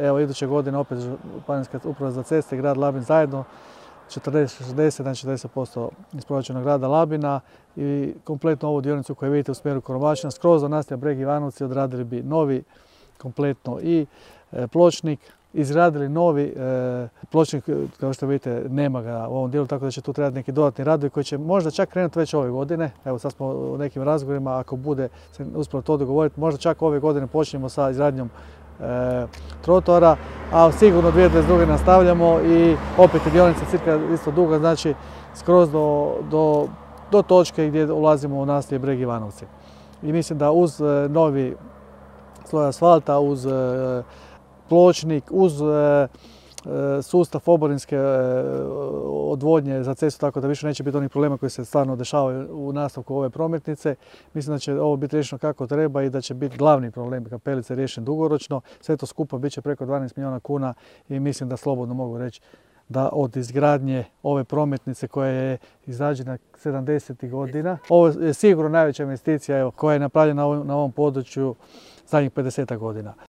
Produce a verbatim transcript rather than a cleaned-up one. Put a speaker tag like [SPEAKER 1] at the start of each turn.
[SPEAKER 1] evo iduće godine opet Županijska uprava za ceste i grad Labin zajedno četrdeset šezdeset, znači četrdeset posto iz proračuna grada Labina i kompletno ovu dionicu koju vidite u smjeru Koromačina skroz do naselja Breg Ivanovci odradili bi novi kompletno i pločnik, izradili novi e, pločnik, kao što vidite nema ga u ovom dijelu, tako da će tu trebati neki dodatni radovi koji će možda čak krenuti već ove godine. Evo sad smo u nekim razgovorima, ako bude se uspjelo to dogovoriti, možda čak ove godine počnemo sa izradnjom e, trotoara, a sigurno dvije tisuće dvadeset druge nastavljamo i opet je dionica cirka isto duga, znači skroz do, do, do točke gdje ulazimo u naselje Breg Ivanovci. I mislim da uz e, novi sloj asfalta, uz e, pločnik, uz e, e, sustav oborinske e, odvodnje za cestu, tako da više neće biti onih problema koji se stvarno dešavaju u nastavku ove prometnice. Mislim da će ovo biti riješeno kako treba i da će biti glavni problem Kapelice riješen dugoročno. Sve to skupo bit će preko dvanaest milijuna kuna i mislim da slobodno mogu reći da od izgradnje ove prometnice koja je izrađena sedamdesetih godina, ovo je sigurno najveća investicija evo, koja je napravljena na ovom području zadnjih pedesetak godina.